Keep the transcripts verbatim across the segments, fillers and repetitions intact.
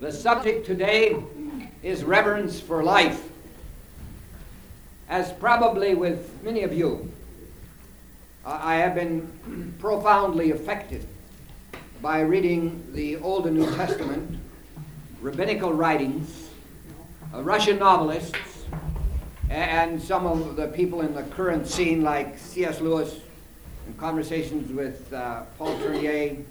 The subject today is reverence for life. As probably with many of you, I have been profoundly affected by reading the Old and New Testament, rabbinical writings, uh, Russian novelists, and some of the people in the current scene like C S Lewis, and conversations with uh, Paul Tournier,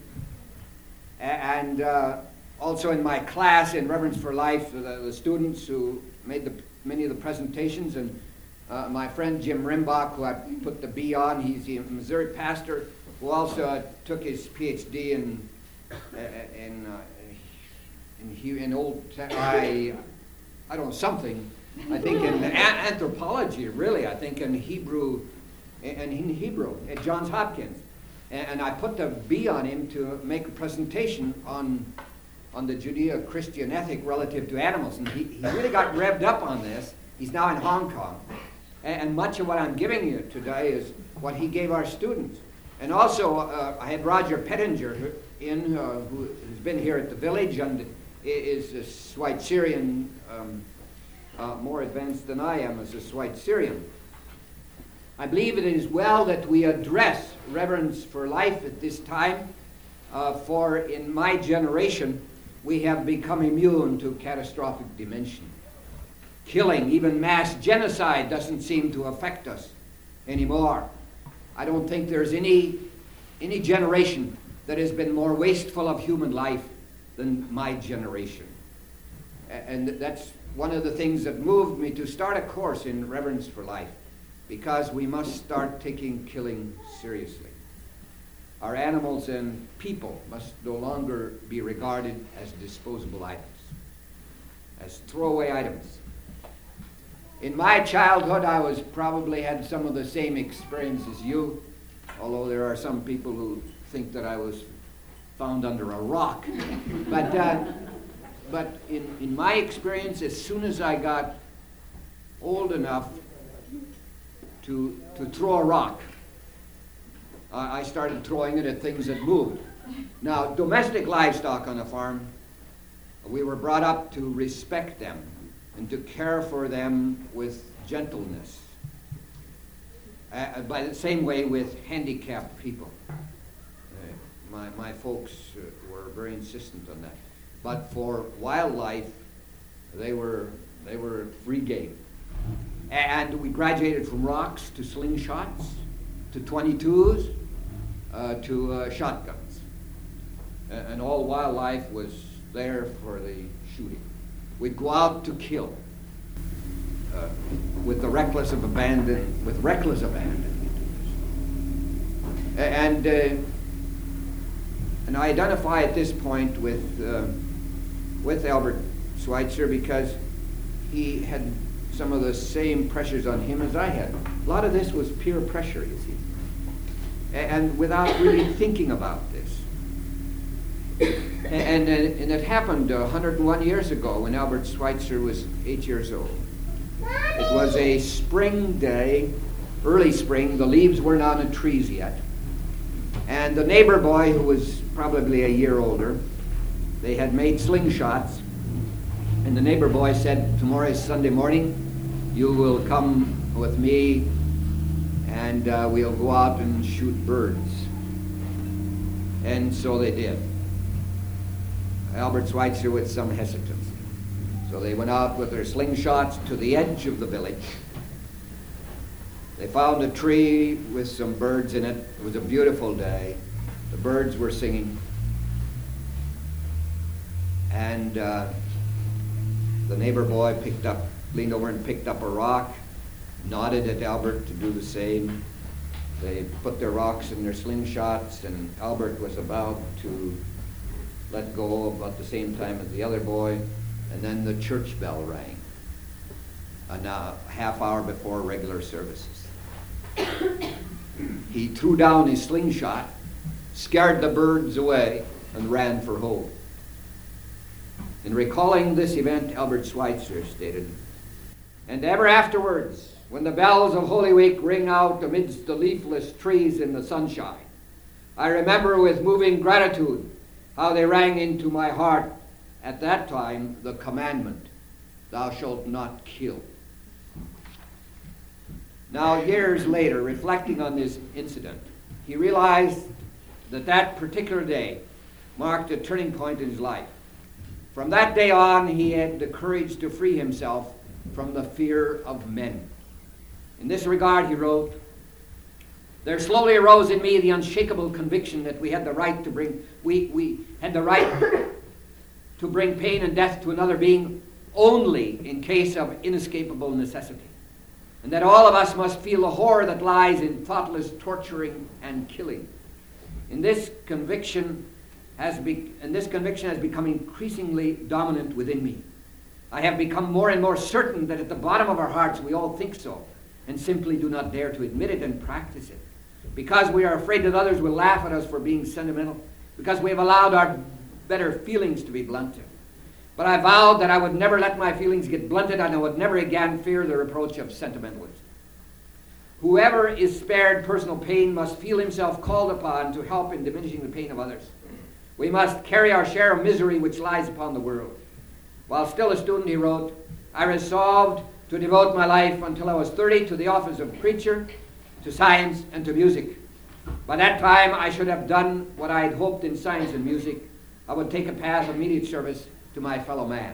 and uh, also in my class in Reverence for Life, the, the students who made the, many of the presentations, and uh, my friend Jim Rimbach, who I put the B on. He's a Missouri pastor who also uh, took his P H D in in uh, in, in old I I don't know something. I think in anthropology, really. I think in Hebrew, and in Hebrew at Johns Hopkins, and, and I put the B on him to make a presentation on on the Judeo-Christian ethic relative to animals, and he, he really got revved up on this. He's now in Hong Kong, and, and much of what I'm giving you today is what he gave our students. And also, uh, I had Roger Pettinger in, uh, who has been here at the village and is a Schweizerian, um, uh, more advanced than I am as a Schweizerian. I believe it is well that we address reverence for life at this time, uh, for in my generation, we have become immune to catastrophic dimension. Killing, even mass genocide, doesn't seem to affect us anymore. I don't think there's any, any generation that has been more wasteful of human life than my generation. And that's one of the things that moved me to start a course in Reverence for Life, because we must start taking killing seriously. Our animals and people must no longer be regarded as disposable items, as throwaway items. In my childhood, I was probably had some of the same experience as you, although there are some people who think that I was found under a rock. But uh, but in, in my experience, as soon as I got old enough to to throw a rock, I started throwing it at things that moved. Now, domestic livestock on a farm, we were brought up to respect them and to care for them with gentleness. Uh, by the same way with handicapped people. Uh, my, my folks uh, were very insistent on that. But for wildlife, they were, they were free game. And we graduated from rocks to slingshots, to twenty-twos, uh, to uh, shotguns. Uh, and all wildlife was there for the shooting. We'd go out to kill uh, with the reckless of abandon, with reckless abandon. And uh, and I identify at this point with uh, with Albert Schweitzer because he had some of the same pressures on him as I had. A lot of this was peer pressure, you see, and without really thinking about this. And, and, and it happened one hundred one years ago when Albert Schweitzer was eight years old. It was a spring day, early spring. The leaves weren't on the trees yet. And the neighbor boy, who was probably a year older, they had made slingshots. And the neighbor boy said, tomorrow is Sunday morning, you will come with me and uh, we'll go out and shoot birds. And so they did. Albert Schweitzer with some hesitancy. So they went out with their slingshots to the edge of the village. They found a tree with some birds in it. It was a beautiful day. The birds were singing. And uh, the neighbor boy picked up, leaned over and picked up a rock, nodded at Albert to do the same. They put their rocks in their slingshots, and Albert was about to let go about the same time as the other boy, and then the church bell rang, a uh, half hour before regular services. He threw down his slingshot, scared the birds away, and ran for home. In recalling this event, Albert Schweitzer stated, "And ever afterwards, when the bells of Holy Week ring out amidst the leafless trees in the sunshine, I remember with moving gratitude how they rang into my heart at that time the commandment, thou shalt not kill. Now, years later, reflecting on this incident, he realized that that particular day marked a turning point in his life. From that day on, he had the courage to free himself from the fear of men. In this regard, he wrote, there slowly arose in me the unshakable conviction that we had the right to bring, we, we had the right to bring pain and death to another being only in case of inescapable necessity, and that all of us must feel the horror that lies in thoughtless torturing and killing. In this conviction has be, and this conviction has become increasingly dominant within me. I have become more and more certain that at the bottom of our hearts we all think so, and simply do not dare to admit it and practice it, because we are afraid that others will laugh at us for being sentimental, because we have allowed our better feelings to be blunted. But I vowed that I would never let my feelings get blunted, and I would never again fear the reproach of sentimentalism. Whoever is spared personal pain must feel himself called upon to help in diminishing the pain of others. We must carry our share of misery which lies upon the world. While still a student, he wrote, I resolved to devote my life until I was thirty to the office of preacher, to science, and to music. By that time, I should have done what I had hoped in science and music. I would take a path of immediate service to my fellow man.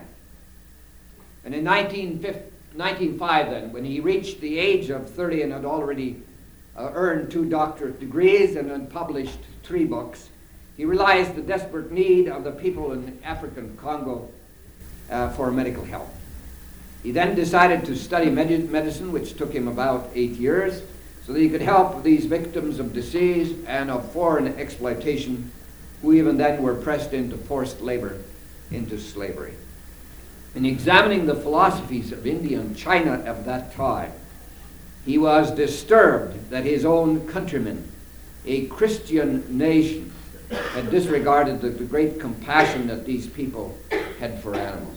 And in nineteen oh five, then, when he reached the age of thirty and had already uh, earned two doctorate degrees and had published three books, he realized the desperate need of the people in African Congo uh, for medical help. He then decided to study med- medicine, which took him about eight years, so that he could help these victims of disease and of foreign exploitation, who even then were pressed into forced labor, into slavery. In examining the philosophies of India and China of that time, he was disturbed that his own countrymen, a Christian nation, had disregarded the, the great compassion that these people had for animals.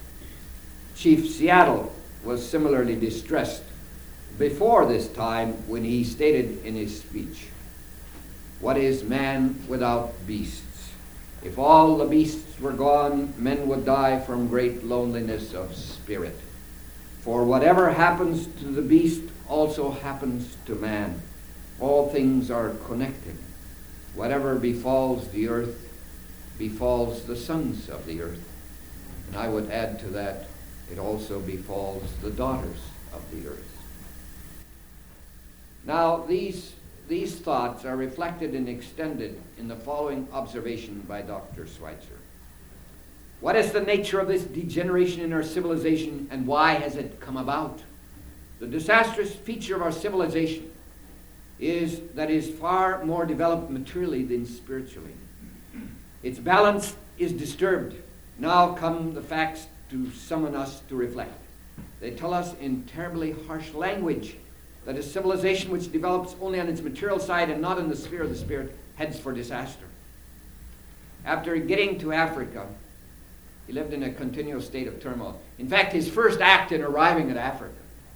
Chief Seattle was similarly distressed before this time when he stated in his speech, what is man without beasts? If all the beasts were gone, men would die from great loneliness of spirit. For whatever happens to the beast also happens to man. All things are connected. Whatever befalls the earth befalls the sons of the earth. And I would add to that, it also befalls the daughters of the earth. Now, these, these thoughts are reflected and extended in the following observation by Doctor Schweitzer. What is the nature of this degeneration in our civilization, and why has it come about? The disastrous feature of our civilization is that it is far more developed materially than spiritually. Its balance is disturbed. Now come the facts to summon us to reflect. They tell us in terribly harsh language that a civilization which develops only on its material side and not in the sphere of the spirit heads for disaster. After getting to Africa, he lived in a continual state of turmoil. In fact, his first act in arriving at Africa,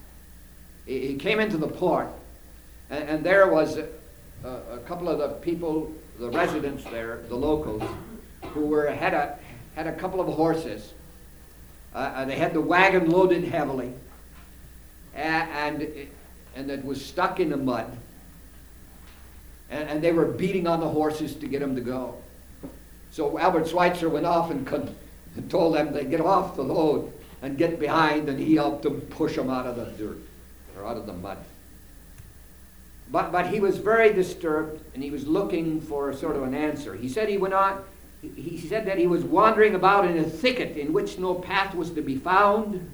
he came into the port, and, and there was a, a couple of the people, the residents there, the locals, who were had a had a couple of horses. Uh, they had the wagon loaded heavily, and and, and it was stuck in the mud, and, and they were beating on the horses to get them to go. So Albert Schweitzer went off and, con- and told them to get off the load and get behind, and he helped them push them out of the dirt or out of the mud. But but he was very disturbed, and he was looking for sort of an answer. He said he went on. He said that he was wandering about in a thicket in which no path was to be found,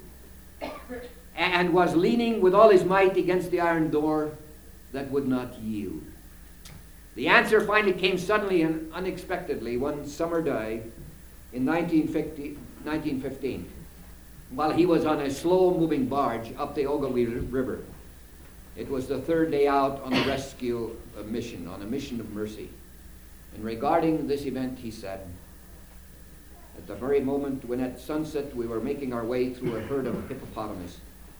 and was leaning with all his might against the iron door that would not yield. The answer finally came suddenly and unexpectedly one summer day in nineteen fifteen, while he was on a slow-moving barge up the Ogilvy River. It was the third day out on a rescue mission, on a mission of mercy. And regarding this event, he said, at the very moment when at sunset we were making our way through a herd of hippopotamus,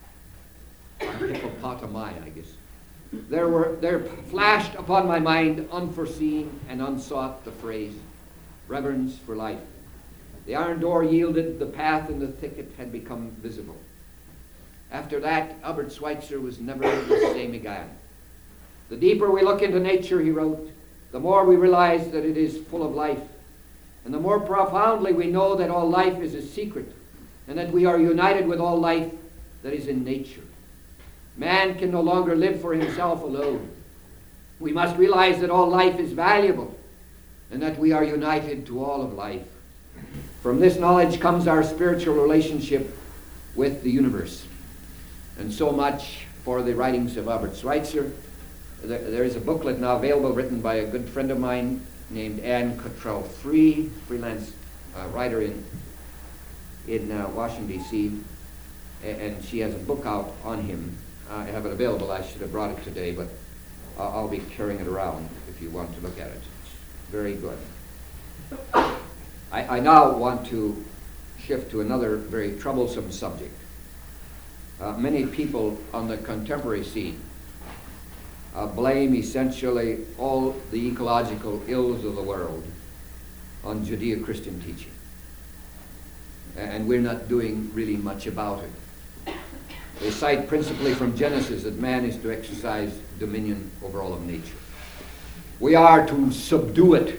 or hippopotami, I guess, there were there flashed upon my mind, unforeseen and unsought, the phrase, reverence for life. The iron door yielded, the path in the thicket had become visible. After that, Albert Schweitzer was never the same again. The deeper we look into nature, he wrote, the more we realize that it is full of life, and the more profoundly we know that all life is a secret, and that we are united with all life that is in nature. Man can no longer live for himself alone. We must realize that all life is valuable, and that we are united to all of life. From this knowledge comes our spiritual relationship with the universe. And so much for the writings of Albert Schweitzer. There, there is a booklet now available written by a good friend of mine named Anne Cottrell Free, freelance uh, writer in, in uh, Washington, D C, and she has a book out on him. I have it available. I should have brought it today, but uh, I'll be carrying it around if you want to look at it. It's very good. I, I now want to shift to another very troublesome subject. Uh, many people on the contemporary scene uh, blame essentially all the ecological ills of the world on Judeo-Christian teaching. And we're not doing really much about it. They cite principally from Genesis that man is to exercise dominion over all of nature. We are to subdue it.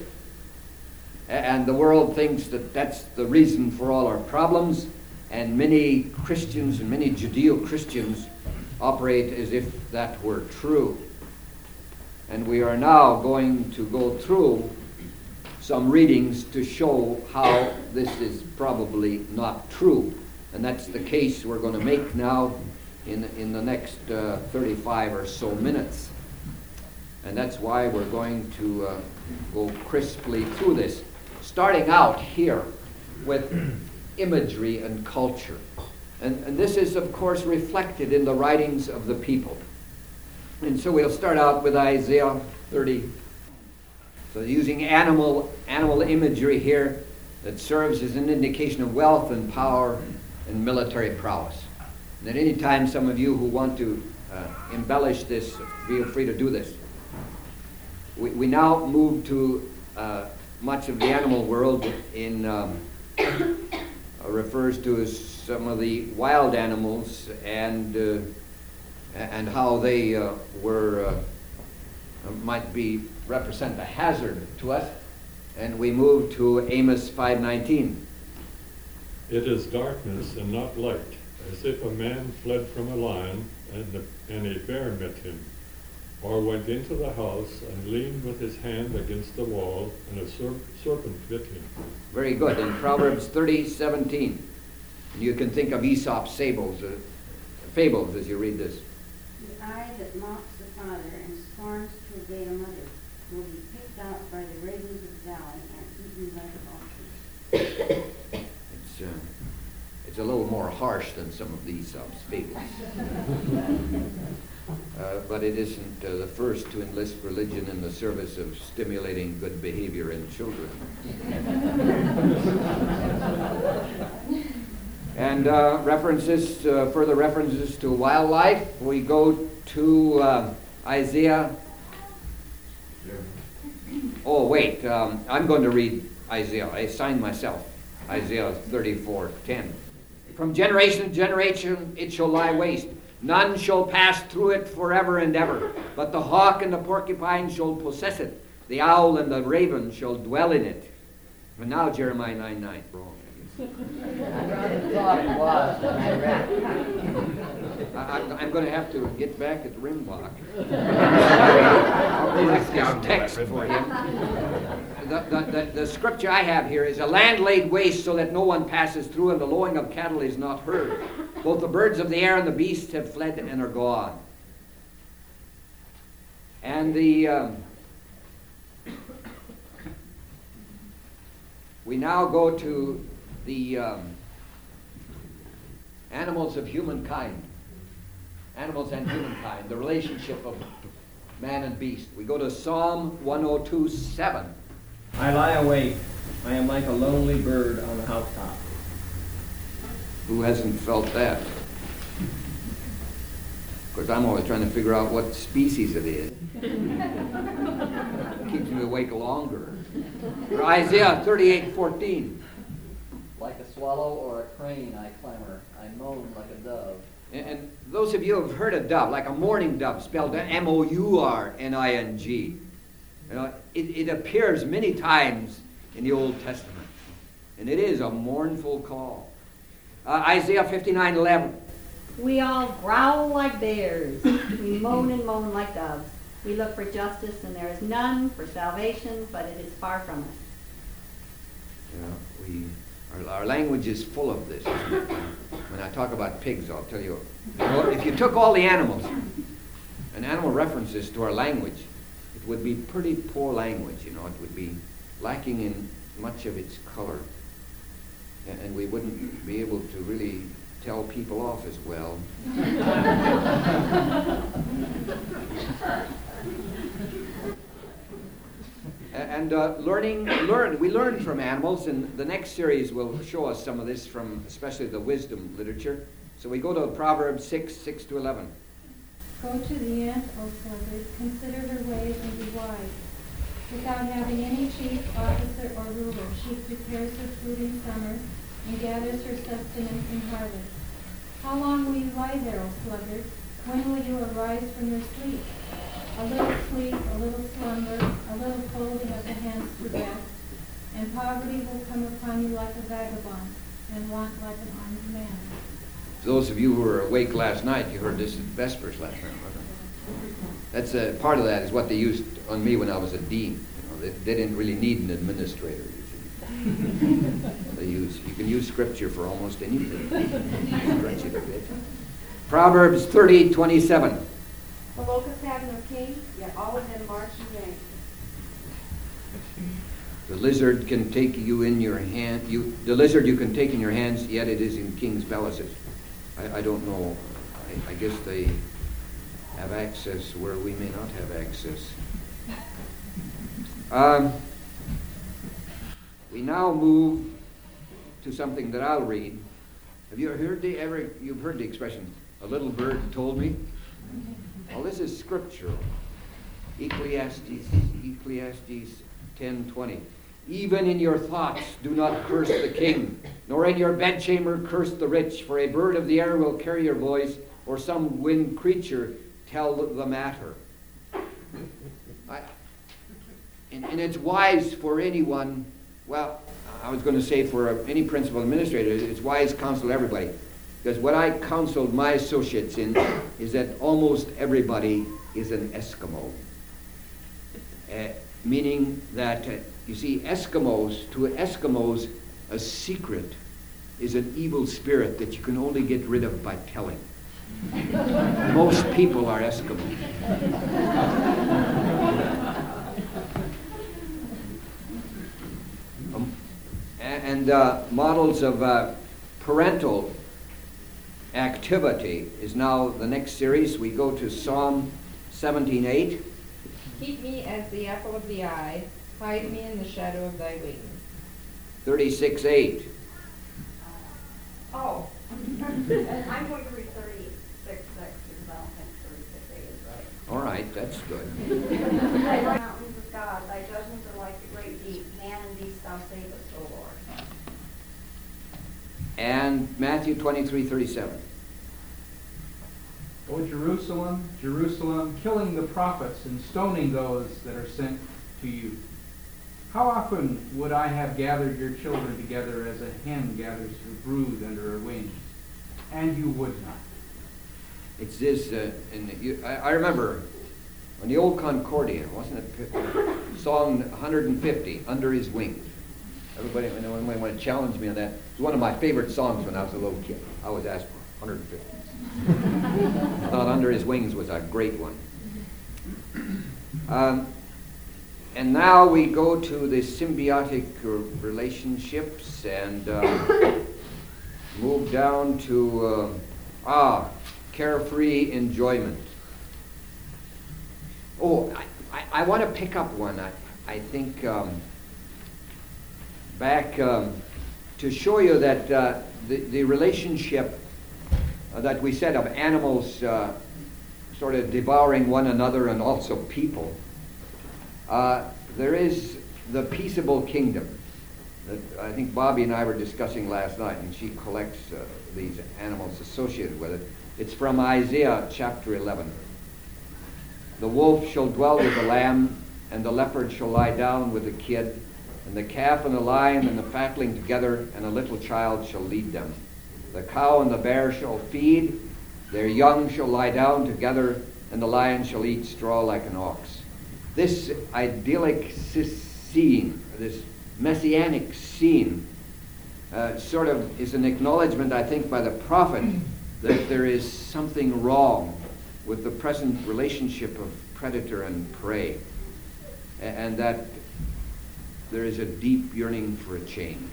And the world thinks that that's the reason for all our problems, and many Christians and many Judeo-Christians operate as if that were true. And we are now going to go through some readings to show how this is probably not true. And that's the case we're going to make now in, in the next uh, thirty-five or so minutes. And that's why we're going to uh, go crisply through this. Starting out here with imagery and culture. And, and this is, of course, reflected in the writings of the people. And so we'll start out with Isaiah thirty. So using animal, animal imagery here that serves as an indication of wealth and power and military prowess. And at any time, some of you who want to uh, embellish this, feel free to do this. We, we now move to uh, much of the animal world in um, uh, refers to as some of the wild animals and uh, and how they uh, were uh, might be represent a hazard to us. And we move to Amos five nineteen. It is darkness and not light, as if a man fled from a lion and, the, and a bear met him, or went into the house and leaned with his hand against the wall, and a serp- serpent bit him. Very good. In Proverbs thirty seventeen, you can think of Aesop's fables, uh, fables as you read this. The eye that mocks the father and scorns to obey the mother will be picked out by the ravens of the valley and eaten by the vultures. It's, uh, it's a little more harsh than some of the Aesop's fables. Uh, but it isn't uh, the first to enlist religion in the service of stimulating good behavior in children. And uh, references, uh, further references to wildlife. We go to uh, Isaiah. Oh, wait, um, I'm going to read Isaiah. I signed myself. Isaiah thirty-four ten. From generation to generation it shall lie waste. None shall pass through it forever and ever. But the hawk and the porcupine shall possess it. The owl and the raven shall dwell in it. And now Jeremiah nine nine. Wrong. I rather thought it was when I read it. I, I'm, I'm going to have to get back at Rimbach. I'll correct this text for him. The, the, the, the scripture I have here is, a land laid waste so that no one passes through, and the lowing of cattle is not heard. Both the birds of the air and the beasts have fled and are gone. And the um, we now go to the um, animals of humankind. Animals and humankind, the relationship of man and beast. We go to Psalm one oh two seven. I lie awake. I am like a lonely bird on a housetop. Who hasn't felt that? Of course, I'm always trying to figure out what species it is. It keeps me awake longer. Or Isaiah thirty-eight fourteen. swallow or a crane I clamor. I moan like a dove. And, and those of you who have heard a dove, like a mourning dove, spelled M O U R N I N G, you know, it, it appears many times in the Old Testament. And it is a mournful call. Uh, Isaiah fifty-nine eleven. We all growl like bears. We moan and moan like doves. We look for justice, and there is none, for salvation, but it is far from us. Yeah, we, our, our language is full of this. When I talk about pigs, I'll tell you, you know, if you took all the animals and animal references to our language, it would be pretty poor language, you know. It would be lacking in much of its color. And, and we wouldn't be able to really tell people off as well. And uh, learning, learn, we learn from animals, and the next series will show us some of this from especially the wisdom literature. So we go to Proverbs six, six to eleven. Go to the ant, O sluggard, consider her ways and be wise. Without having any chief, officer, or ruler, she prepares her food in summer and gathers her sustenance in harvest. How long will you lie there, O sluggard? When will you arise from your sleep? A little sleep, a little slumber, a little folding of the hands to rest, and poverty will come upon you like a vagabond, and want like an armed man. For those of you who were awake last night, you heard this at Vespers last night, wasn't it? That's a, part of that is what they used on me when I was a dean. You know, they, they didn't really need an administrator, you see. They use, you can use scripture for almost anything. Stretch it a bit. Proverbs thirty, twenty-seven. The locusts have no king, yet all of them march in vain. The lizard can take you in your hand. You, the lizard you can take in your hands, yet it is in king's palaces. I, I don't know. I, I guess they have access where we may not have access. Um, we now move to something that I'll read. Have you heard the ever? You've heard the expression, "A little bird told me." Well, this is scriptural. Ecclesiastes, Ecclesiastes ten twenty. Even in your thoughts do not curse the king, nor in your bedchamber curse the rich, for a bird of the air will carry your voice, or some winged creature tell the matter. I, and, and it's wise for anyone, well, I was going to say for any principal administrator, it's wise counsel everybody. Because what I counseled my associates in is that almost everybody is an Eskimo. Uh, meaning that, uh, you see, Eskimos, to Eskimos, a secret is an evil spirit that you can only get rid of by telling. Most people are Eskimos. um, and uh, models of uh, parental activity is now the next series. We go to Psalm seventeen eight. Keep me as the apple of the eye. Hide me in the shadow of thy wings. thirty-six eight. Oh, I'm going to read thirty-six six because I don't think thirty-six eight is right. All right, that's good. Thy mountains of God, thy judgments are like the great deep. Man and beast thou savest, O Lord. And Matthew twenty-three thirty-seven. O Jerusalem, Jerusalem, killing the prophets and stoning those that are sent to you. How often would I have gathered your children together as a hen gathers her brood under her wings, and you would not. It's this, uh, and you, I, I remember on the old Concordia, wasn't it, Song one hundred fifty, Under His Wings. Everybody, anyone want to challenge me on that? It's one of my favorite songs when I was a little kid. I always asked for one hundred fifty. I thought Under His Wings was a great one. Um, and now we go to the symbiotic uh, relationships and uh, move down to uh, ah, carefree enjoyment. Oh, I, I, I want to pick up one. I, I think um, back um, to show you that uh, the, the relationship uh, that we said of animals uh, sort of devouring one another and also people, uh, there is the peaceable kingdom. that I think Bobby and I were discussing last night, and she collects uh, these animals associated with it. It's from Isaiah chapter eleven. The wolf shall dwell with the lamb, and the leopard shall lie down with the kid, and the calf and the lion and the fatling together, and a little child shall lead them. The cow and the bear shall feed, their young shall lie down together, and the lion shall eat straw like an ox. This idyllic scene, this messianic scene, uh, sort of is an acknowledgement, I think, by the prophet that there is something wrong with the present relationship of predator and prey, and that there is a deep yearning for a change.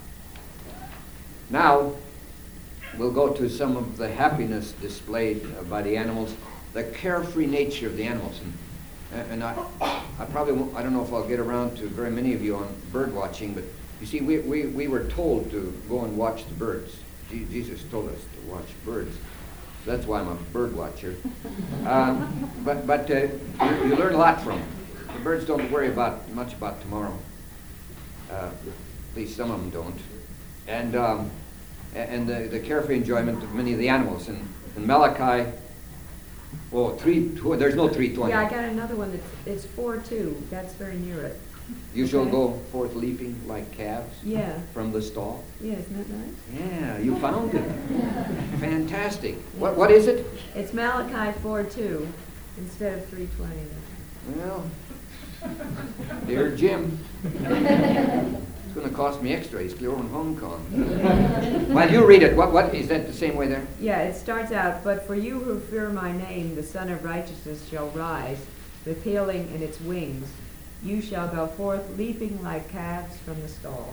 Now, we'll go to some of the happiness displayed by the animals, the carefree nature of the animals. And, and I, I probably won't, I don't know if I'll get around to very many of you on bird watching, but you see, we, we, we were told to go and watch the birds. Je- Jesus told us to watch birds. So that's why I'm a bird watcher. Um, but but uh, you, you learn a lot from them. The birds don't worry about much about tomorrow. Uh, at least some of them don't. And um, and the, the carefree enjoyment of many of the animals. And, and Malachi, oh, three, two, there's no three twenty. Yeah, I got another one that's, it's four two. That's very near it. You shall Okay. go forth leaping like calves Yeah. from the stall. Yeah, isn't that nice? Yeah, you found it. Fantastic. What What is it? It's Malachi four two instead of three twenty. Well, dear Jim, it's going to cost me extra. He's clear in Hong Kong. Well, you read it. What What is that the same way there? Yeah, it starts out, but for you who fear my name, the Son of Righteousness shall rise with healing in its wings. You shall go forth leaping like calves from the stall.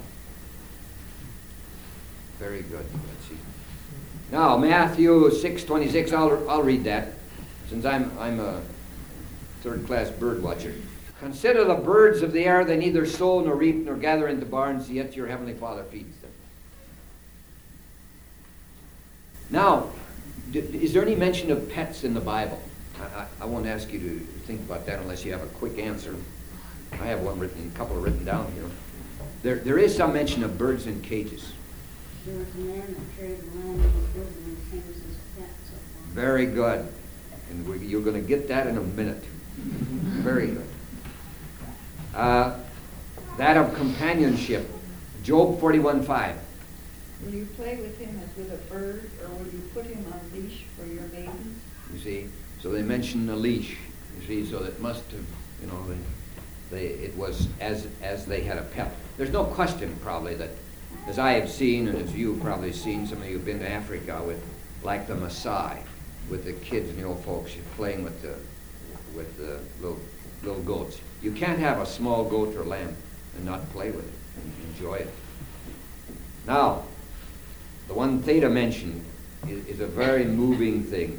Very good. Let's see. Now, Matthew six twenty-six. I'll I'll read that, since I'm I'm a third-class bird watcher. Consider the birds of the air; they neither sow nor reap nor gather into barns, yet your heavenly Father feeds them. Now, d- is there any mention of pets in the Bible? I, I, I won't ask you to think about that unless you have a quick answer. I have one written, a couple written down here. There, there is some mention of birds in cages. There was a man that carried the lamb in his bosom and sent us his pet so far. Very good. And we, you're going to get that in a minute. Very good. Uh, that of companionship. Job forty-one five. Will you play with him as with a bird, or will you put him on a leash for your maidens? You see, so they mention a leash. You see, so it must have, you know, they, they, it was as as they had a pet. There's no question, probably, that as I have seen, and as you've probably seen, some of you have been to Africa with, like the Maasai, with the kids and the old folks playing with the with the little little goats. You can't have a small goat or lamb and not play with it and enjoy it. Now, the one Theta mentioned is, is a very moving thing.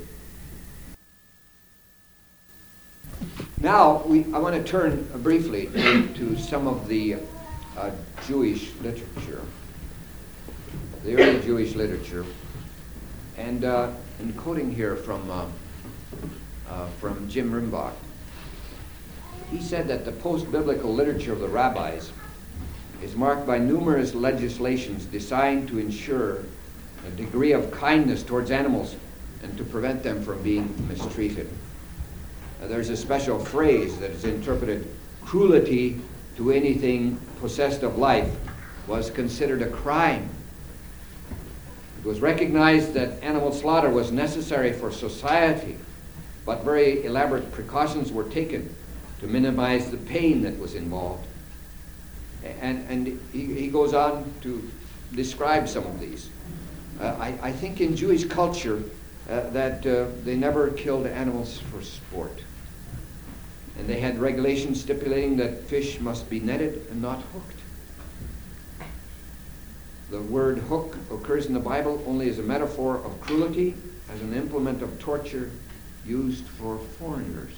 Now, we, I want to turn uh, briefly to, to some of the uh, Jewish literature, the early Jewish literature, and uh, in quoting here from uh, uh, from Jim Rimbach. He said that the post-biblical literature of the rabbis is marked by numerous legislations designed to ensure a degree of kindness towards animals and to prevent them from being mistreated. Uh, there's a special phrase that is interpreted, cruelty to anything possessed of life was considered a crime. It was recognized that animal slaughter was necessary for society, but very elaborate precautions were taken to minimize the pain that was involved. And, and he, he goes on to describe some of these. Uh, I, I think in Jewish culture uh, that uh, they never killed animals for sport. And they had regulations stipulating that fish must be netted and not hooked. The word hook occurs in the Bible only as a metaphor of cruelty, as an implement of torture used for foreigners.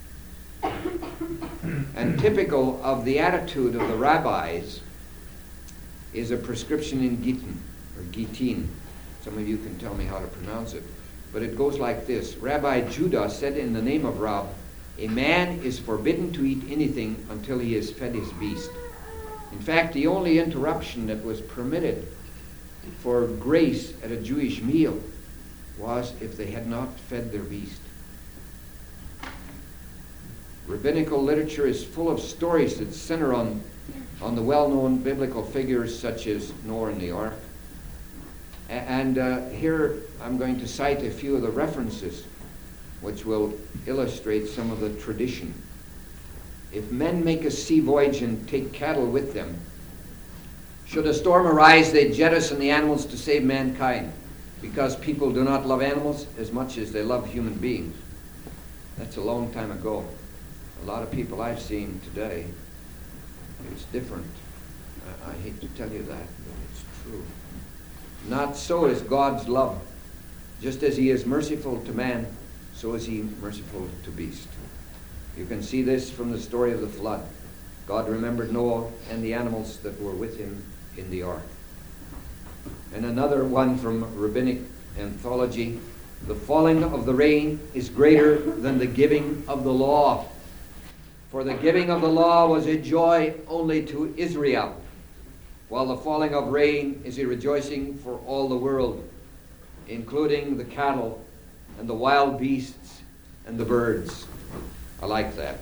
And typical of the attitude of the rabbis is a prescription in Gittin, or Gittin. Some of you can tell me how to pronounce it. But it goes like this. Rabbi Judah said in the name of Rab, a man is forbidden to eat anything until he has fed his beast. In fact, the only interruption that was permitted for grace at a Jewish meal was if they had not fed their beast. Rabbinical literature is full of stories that center on, on the well-known biblical figures such as Noah and the ark. A- and uh, here I'm going to cite a few of the references which will illustrate some of the tradition. If men make a sea voyage and take cattle with them, should a storm arise, they jettison the animals to save mankind, because people do not love animals as much as they love human beings. That's a long time ago. A lot of people I've seen today, it's different. I, I hate to tell you that, but it's true. Not so is God's love. Just as he is merciful to man, so is he merciful to beast. You can see this from the story of the flood. God remembered Noah and the animals that were with him in the ark. And another one from rabbinic anthology, the falling of the rain is greater than the giving of the law. For the giving of the law was a joy only to Israel, while the falling of rain is a rejoicing for all the world, including the cattle and the wild beasts and the birds. I like that.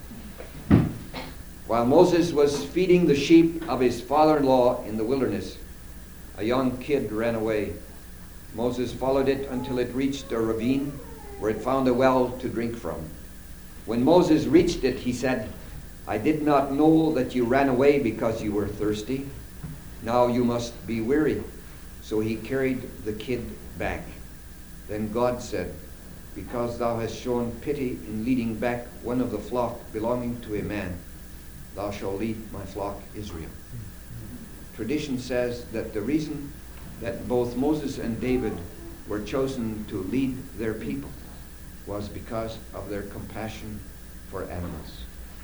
While Moses was feeding the sheep of his father-in-law in the wilderness, a young kid ran away. Moses followed it until it reached a ravine where it found a well to drink from. When Moses reached it, he said, "I did not know that you ran away because you were thirsty. Now you must be weary." So he carried the kid back. Then God said, "Because thou hast shown pity in leading back one of the flock belonging to a man, thou shalt lead my flock Israel." Tradition says that the reason that both Moses and David were chosen to lead their people was because of their compassion for animals.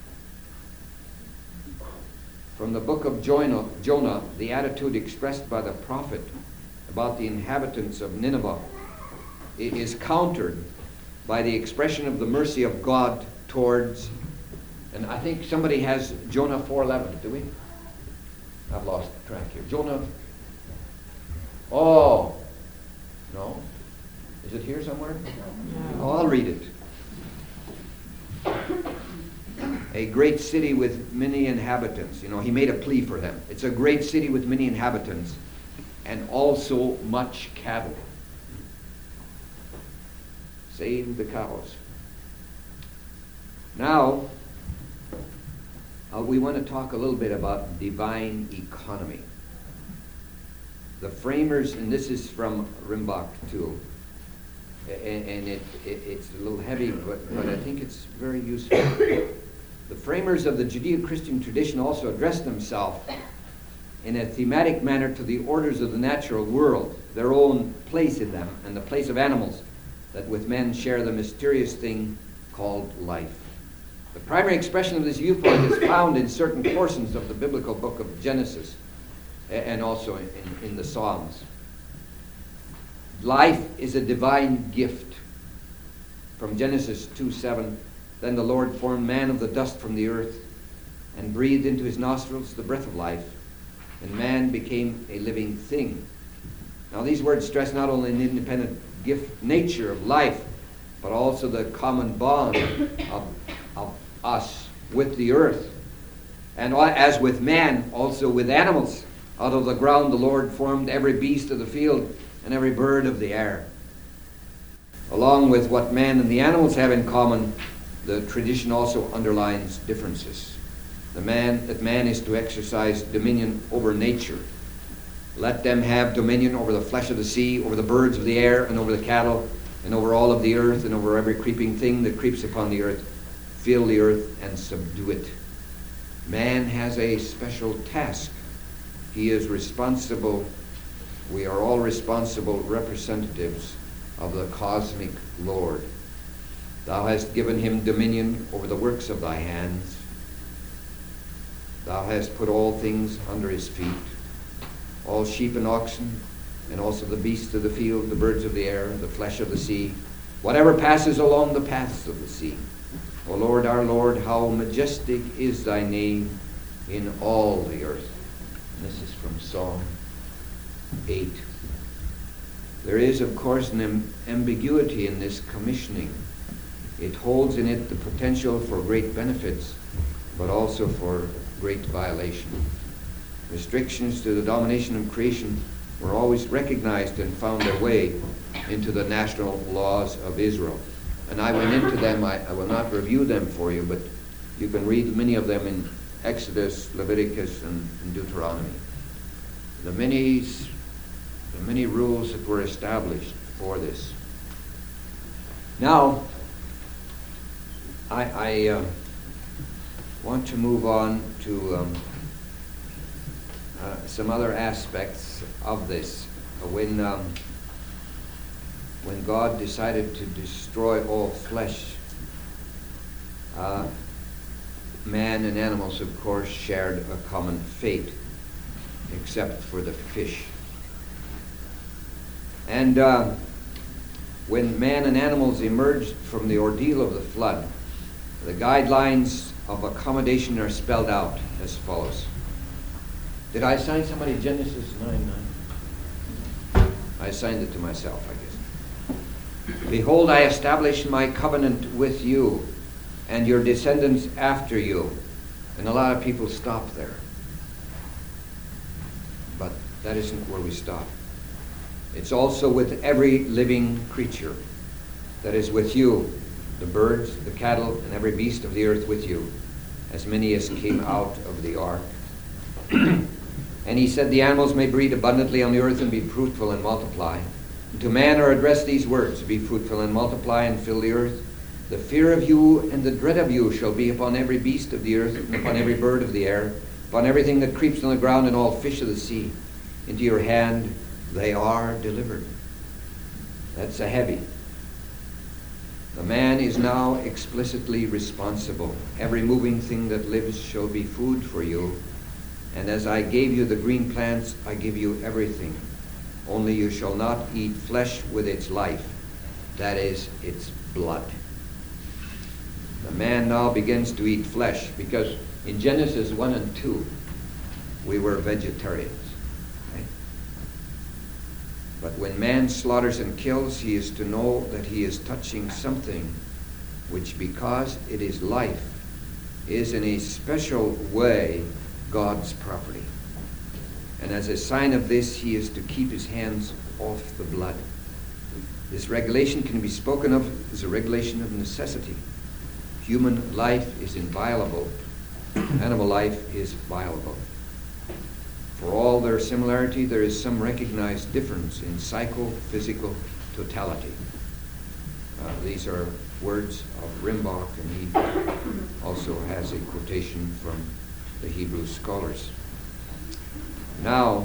From the book of Jonah, Jonah, the attitude expressed by the prophet about the inhabitants of Nineveh is countered by the expression of the mercy of God towards, and I think somebody has Jonah four eleven, do we? I've lost track here. Jonah, oh, no. Is it here somewhere? Oh, I'll read it. A great city with many inhabitants. You know, he made a plea for them. It's a great city with many inhabitants and also much cattle. Save the cows. Now, uh, we want to talk a little bit about divine economy. The framers, and this is from Rimbach too, and, and it, it, it's a little heavy, but, but I think it's very useful. The framers of the Judeo-Christian tradition also addressed themselves in a thematic manner to the orders of the natural world, their own place in them, and the place of animals that with men share the mysterious thing called life. The primary expression of this viewpoint is found in certain portions of the biblical book of Genesis and also in, in the Psalms. Life is a divine gift. From Genesis two seven, "Then the Lord formed man of the dust from the earth and breathed into his nostrils the breath of life, and man became a living thing." Now these words stress not only the independent gift nature of life, but also the common bond of, of us with the earth. And as with man, also with animals. Out of the ground the Lord formed every beast of the field and every bird of the air. Along with what man and the animals have in common, the tradition also underlines differences. The man that man is to exercise dominion over nature. Let them have dominion over the flesh of the sea, over the birds of the air, and over the cattle, and over all of the earth, and over every creeping thing that creeps upon the earth. Fill the earth and subdue it. Man has a special task. He is responsible. We are all responsible representatives of the cosmic Lord. Thou hast given him dominion over the works of thy hands. Thou hast put all things under his feet, all sheep and oxen, and also the beasts of the field, the birds of the air, the flesh of the sea, whatever passes along the paths of the sea. O Lord, our Lord, how majestic is thy name in all the earth. And this is from Psalm eight. There is, of course, an am- ambiguity in this commissioning. It holds in it the potential for great benefits, but also for great violation. Restrictions to the domination of creation were always recognized and found their way into the national laws of Israel. And I went into them. I, I will not review them for you, but you can read many of them in Exodus, Leviticus, and, and Deuteronomy. The many, the many rules that were established for this. Now, I, I uh, want to move on to um, uh, some other aspects of this. When um, when God decided to destroy all flesh, uh, man and animals, of course, shared a common fate, except for the fish. And uh, when man and animals emerged from the ordeal of the flood, the guidelines of accommodation are spelled out as follows. Did I assign somebody Genesis nine nine? I assigned it to myself, I guess. Behold, I establish my covenant with you and your descendants after you. And a lot of people stop there. But that isn't where we stop. It's also with every living creature that is with you, the birds, the cattle, and every beast of the earth with you, as many as came out of the ark. And he said, the animals may breed abundantly on the earth and be fruitful and multiply. And to man are addressed these words, be fruitful and multiply and fill the earth. The fear of you and the dread of you shall be upon every beast of the earth, and upon every bird of the air, upon everything that creeps on the ground, and all fish of the sea. Into your hand they are delivered. That's a heavy. The man is now explicitly responsible. Every moving thing that lives shall be food for you. And as I gave you the green plants, I give you everything. Only you shall not eat flesh with its life, that is, its blood. The man now begins to eat flesh, because in Genesis one and two, we were vegetarians. Right? But when man slaughters and kills, he is to know that he is touching something which, because it is life, is in a special way God's property. And as a sign of this, he is to keep his hands off the blood. This regulation can be spoken of as a regulation of necessity. Human life is inviolable. Animal life is violable. For all their similarity, there is some recognized difference in psychophysical totality. Uh, these are words of Rimbach, and he also has a quotation from the Hebrew scholars. Now,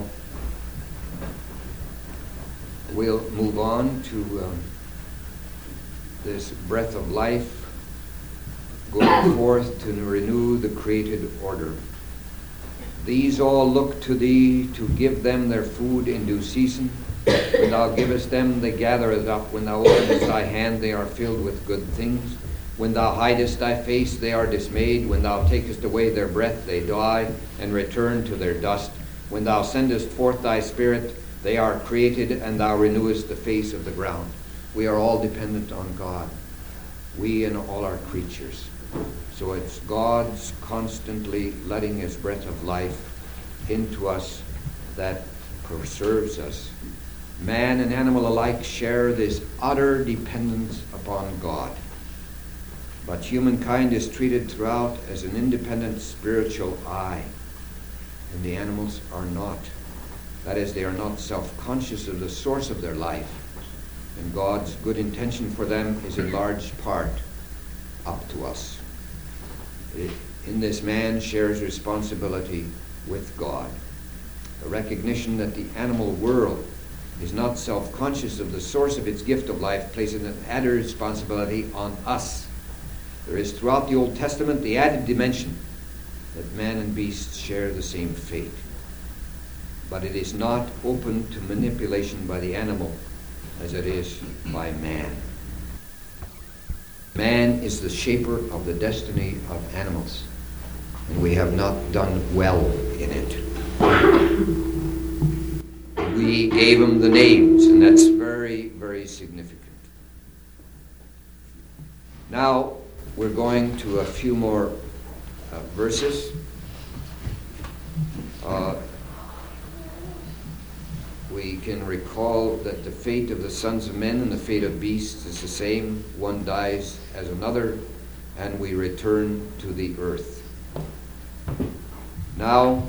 we'll move on to um, this breath of life going forth to renew the created order. These all look to thee to give them their food in due season. When thou givest them, they gather it up. When thou openest thy hand, they are filled with good things. When thou hidest thy face, they are dismayed. When thou takest away their breath, they die and return to their dust. When thou sendest forth thy spirit, they are created, and thou renewest the face of the ground. We are all dependent on God, we and all our creatures. So it's God's constantly letting his breath of life into us that preserves us. Man and animal alike share this utter dependence upon God. But humankind is treated throughout as an independent spiritual I, and the animals are not. That is, they are not self-conscious of the source of their life, and God's good intention for them is in large part up to us. It, in this, man shares responsibility with God. The recognition that the animal world is not self-conscious of the source of its gift of life places an added responsibility on us. There is throughout the Old Testament the added dimension that man and beast share the same fate. But it is not open to manipulation by the animal as it is by man. Man is the shaper of the destiny of animals. and we have not done well in it. We gave them the names, and that's very, very significant. Now, we're going to a few more uh, verses. Uh, we can recall that the fate of the sons of men and the fate of beasts is the same. One dies as another, and we return to the earth. Now,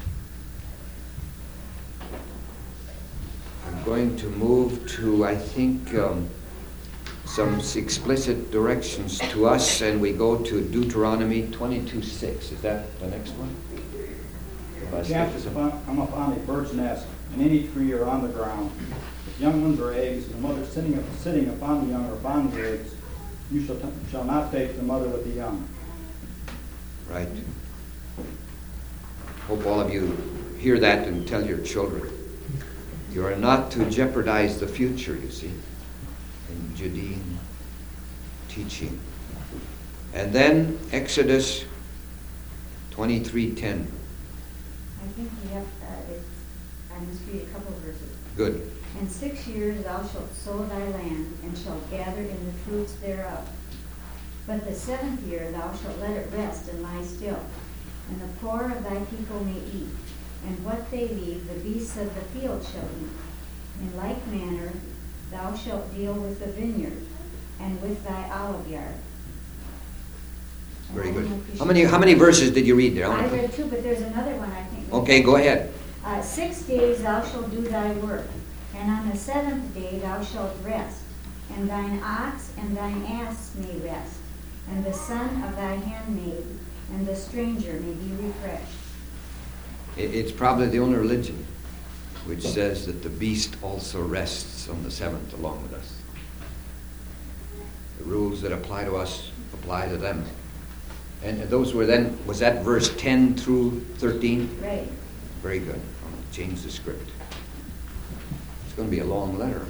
I'm going to move to, I think, um, some explicit directions to us, and we go to Deuteronomy twenty-two six. Is that the next one? Chances come upon a bird's nest, in any tree or on the ground. If young ones or eggs, and the mother sitting, sitting upon the young or upon the eggs, you shall, t- shall not take the mother with the young. Right. Hope all of you hear that and tell your children. You are not to jeopardize the future, you see, in Judean teaching. And then Exodus twenty-three ten. I think we have, uh, it's, I must read a couple of verses. Good. In six years thou shalt sow thy land, and shalt gather in the fruits thereof. But the seventh year thou shalt let it rest and lie still, and the poor of thy people may eat, and what they leave the beasts of the field shall eat. In like manner thou shalt deal with the vineyard, and with thy olive yard. Very good. How many how many verses did you read there? I read two, but there's another one I think. Okay, go ahead. Uh, six days thou shalt do thy work, and on the seventh day thou shalt rest, and thine ox and thine ass may rest, and the son of thy handmaid and the stranger may be refreshed. It, it's probably the only religion which says that the beast also rests on the seventh along with us. The rules that apply to us apply to them. And those were then, was that verse ten through thirteen? Right. Very good. I'll change the script. It's going to be a long letter.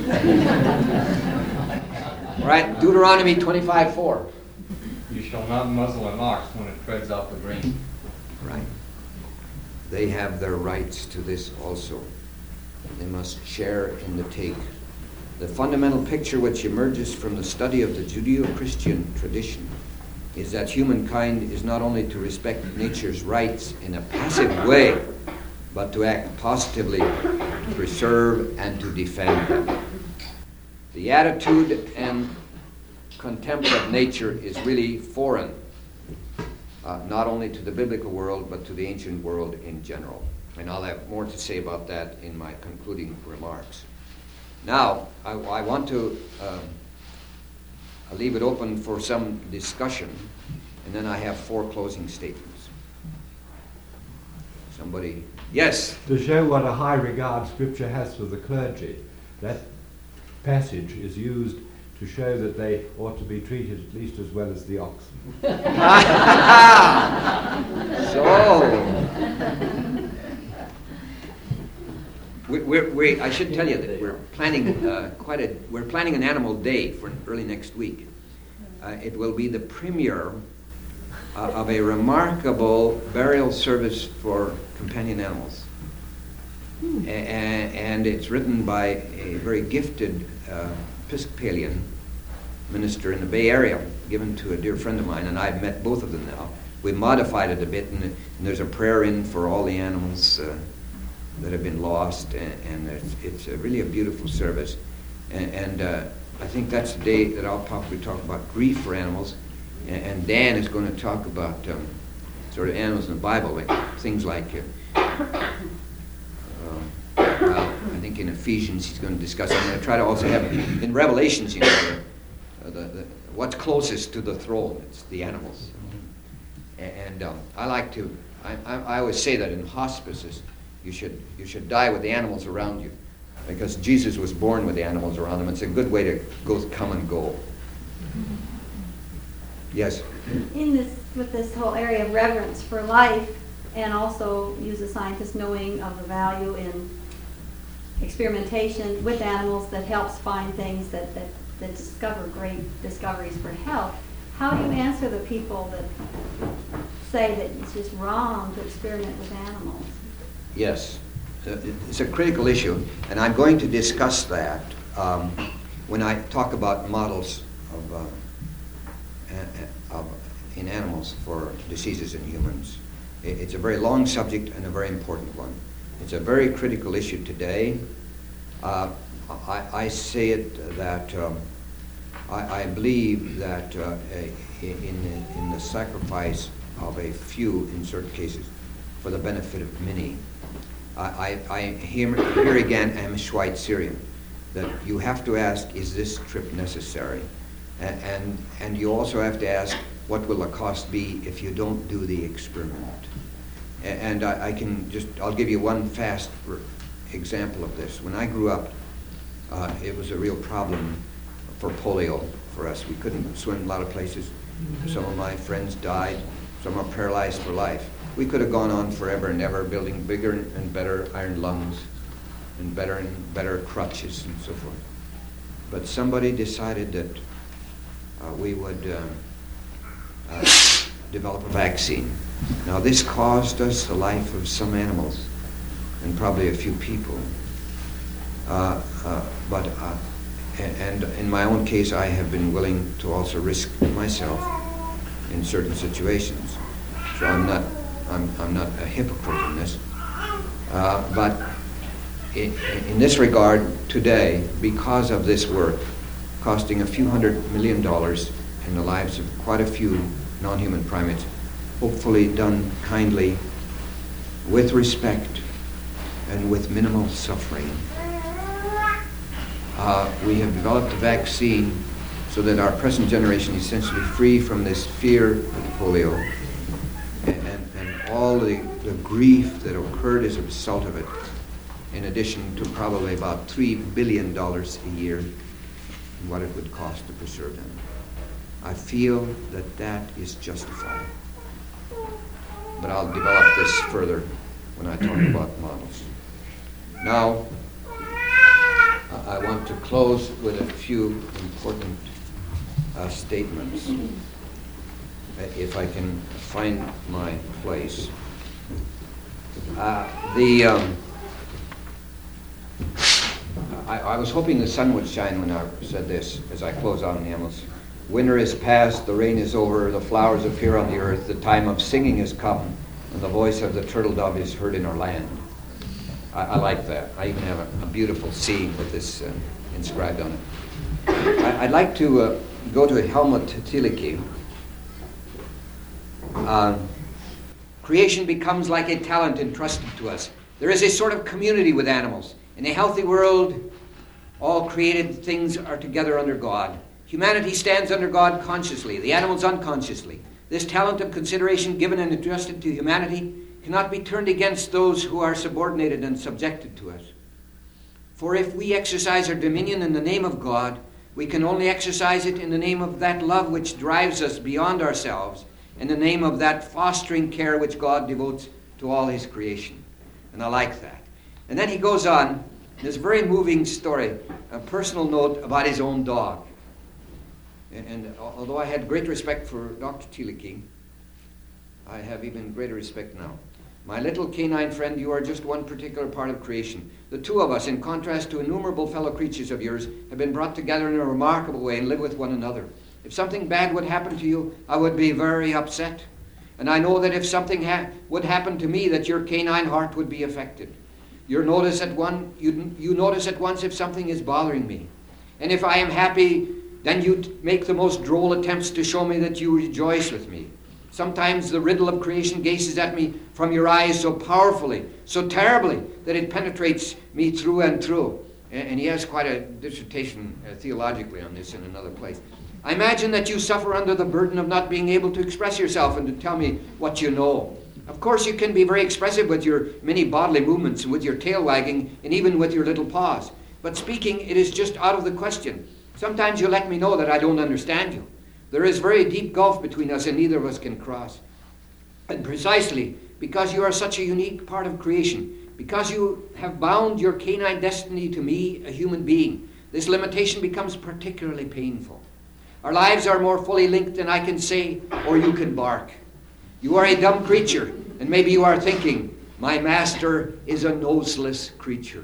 All right, Deuteronomy twenty-five four. You shall not muzzle an ox when it treads out the grain. Right. They have their rights to this also. They must share in the take. The fundamental picture which emerges from the study of the Judeo-Christian tradition is that humankind is not only to respect nature's rights in a passive way, but to act positively to preserve and to defend them. The attitude and contempt of nature is really foreign, uh, not only to the biblical world, but to the ancient world in general. And I'll have more to say about that in my concluding remarks. Now, I, I want to um, I'll leave it open for some discussion, and then I have four closing statements. Somebody, yes? To show what a high regard Scripture has for the clergy, that passage is used to show that they ought to be treated at least as well as the oxen. So, we, we're, we, I should tell you that we're planning uh, quite a, we're planning an animal day for early next week. Uh, it will be the premiere uh, of a remarkable burial service for companion animals. A- and it's written by a very gifted uh, Episcopalian minister in the Bay Area, given to a dear friend of mine, and I've met both of them now. We modified it a bit, and, and there's a prayer in for all the animals uh, that have been lost, and, and it's, it's a really a beautiful service. And, and uh, I think that's the day that I'll probably talk about grief for animals, and, and Dan is going to talk about um, sort of animals in the Bible, like things like, uh, uh, well, I think in Ephesians he's going to discuss. I'm going to try to also have in Revelations, you know, the, the, the, what's closest to the throne. It's the animals, and, and um, I like to. I, I, I always say that in hospices, you should you should die with the animals around you, because Jesus was born with the animals around him. It's a good way to go come and go. Yes. In this, with this whole area of reverence for life, and also use a scientist knowing of the value in experimentation with animals that helps find things that, that, that discover great discoveries for health. How do you answer the people that say that it's just wrong to experiment with animals. Yes, Uh, it's a critical issue, and I'm going to discuss that um, when I talk about models of, uh, a- a- of in animals for diseases in humans. I- It's a very long subject and a very important one. It's a very critical issue today. Uh, I, I say it that um, I, I believe that uh, a, in, the, in the sacrifice of a few, in certain cases, for the benefit of many. I, I, I hear, here again am Schweitzerian, that you have to ask, is this trip necessary? And, and, and you also have to ask, what will the cost be if you don't do the experiment? A- And I, I can just, I'll give you one fast r- example of this. When I grew up, uh, it was a real problem for polio for us. We couldn't swim a lot of places. Some of my friends died. Some are paralyzed for life. We could have gone on forever and ever, building bigger and better iron lungs and better and better crutches and so forth. But somebody decided that uh, we would uh, uh, develop a vaccine. Now this caused us the life of some animals and probably a few people. Uh, uh, but uh, and in my own case, I have been willing to also risk myself in certain situations. So I'm not, I'm, I'm not a hypocrite in this. Uh, but in, in this regard, today, because of this work, costing a few hundred million dollars in the lives of quite a few non-human primates, hopefully done kindly, with respect, and with minimal suffering, uh, we have developed a vaccine so that our present generation is essentially free from this fear of polio and, and, and all the, the grief that occurred as a result of it, in addition to probably about three billion dollars a year in what it would cost to preserve them. I feel that that is justified. But I'll develop this further when I talk about models. Now, I want to close with a few important uh, statements, if I can find my place. Uh, the um, I, I was hoping the sun would shine when I said this, as I close on the animals. Winter is past, the rain is over, the flowers appear on the earth, the time of singing is come, and the voice of the turtle dove is heard in our land. I, I like that. I even have a, a beautiful scene with this uh, inscribed on it. I, I'd like to uh, go to Helmut Thielicke. Uh, creation becomes like a talent entrusted to us. There is a sort of community with animals. In a healthy world, all created things are together under God. Humanity stands under God consciously, the animals unconsciously. This talent of consideration given and entrusted to humanity cannot be turned against those who are subordinated and subjected to us. For if we exercise our dominion in the name of God, we can only exercise it in the name of that love which drives us beyond ourselves, in the name of that fostering care which God devotes to all his creation. And I like that. And then he goes on, this very moving story, a personal note about his own dog. And, and although I had great respect for Doctor Thielicke, I have even greater respect now. My little canine friend, you are just one particular part of creation. The two of us, in contrast to innumerable fellow creatures of yours, have been brought together in a remarkable way and live with one another. If something bad would happen to you, I would be very upset. And I know that if something ha- would happen to me, that your canine heart would be affected. You notice at one, you, you notice at once if something is bothering me. And if I am happy, then you make the most droll attempts to show me that you rejoice with me. Sometimes the riddle of creation gazes at me from your eyes so powerfully, so terribly, that it penetrates me through and through. And, and he has quite a dissertation uh, theologically on this in another place. I imagine that you suffer under the burden of not being able to express yourself and to tell me what you know. Of course, you can be very expressive with your many bodily movements and with your tail wagging and even with your little paws. But speaking, it is just out of the question. Sometimes you let me know that I don't understand you. There is a very deep gulf between us and neither of us can cross. And precisely because you are such a unique part of creation, because you have bound your canine destiny to me, a human being, this limitation becomes particularly painful. Our lives are more fully linked than I can say or you can bark. You are a dumb creature, and maybe you are thinking, my master is a noseless creature.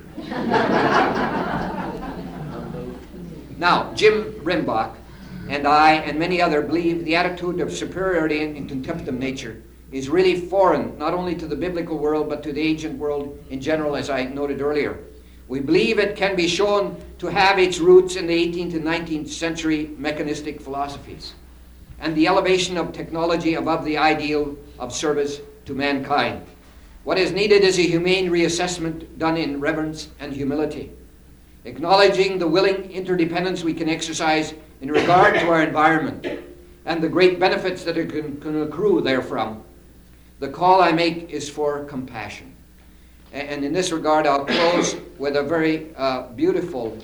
Now, Jim Rimbach and I and many others believe the attitude of superiority and contempt of nature is really foreign, not only to the biblical world, but to the ancient world in general, as I noted earlier. We believe it can be shown to have its roots in the eighteenth and nineteenth century mechanistic philosophies and the elevation of technology above the ideal of service to mankind. What is needed is a humane reassessment done in reverence and humility, acknowledging the willing interdependence we can exercise in regard to our environment and the great benefits that it can, can accrue therefrom. The call I make is for compassion. And, and in this regard, I'll close with a very uh, beautiful,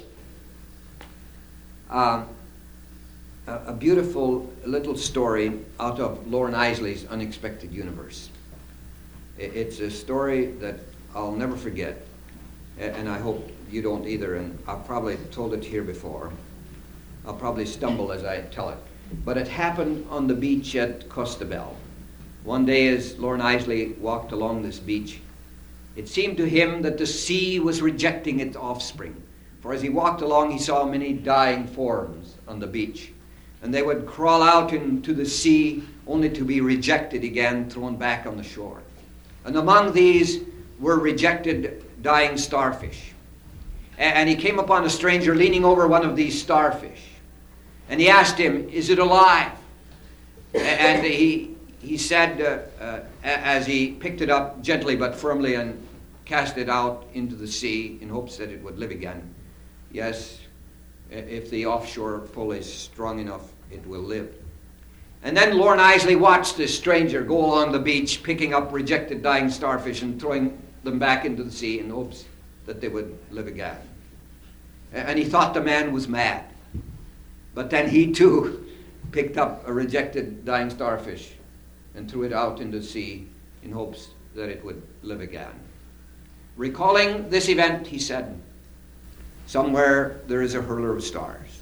uh, a, a beautiful little story out of Lorne Isley's Unexpected Universe. It, it's a story that I'll never forget, and, and I hope you don't either, and I've probably told it here before. I'll probably stumble as I tell it. But it happened on the beach at Costabel. One day as Lorne Isley walked along this beach, it seemed to him that the sea was rejecting its offspring. For as he walked along, he saw many dying forms on the beach. And they would crawl out into the sea only to be rejected again, thrown back on the shore. And among these were rejected dying starfish. And he came upon a stranger leaning over one of these starfish. And he asked him, "Is it alive?" And he he said, uh, uh, as he picked it up gently but firmly and cast it out into the sea in hopes that it would live again, "Yes, if the offshore pull is strong enough, it will live." And then Lorne Isley watched this stranger go along the beach, picking up rejected dying starfish and throwing them back into the sea in hopes that they would live again. And he thought the man was mad. But then he too picked up a rejected dying starfish and threw it out into the sea in hopes that it would live again. Recalling this event, he said, "Somewhere there is a hurler of stars.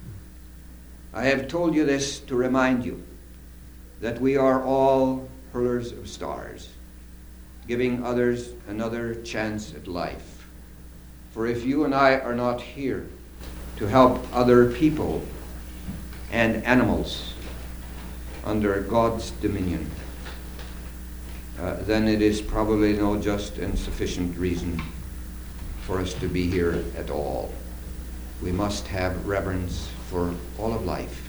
I have told you this to remind you that we are all hurlers of stars, giving others another chance at life. For if you and I are not here to help other people and animals under God's dominion, uh, then it is probably no just and sufficient reason for us to be here at all. We must have reverence for all of life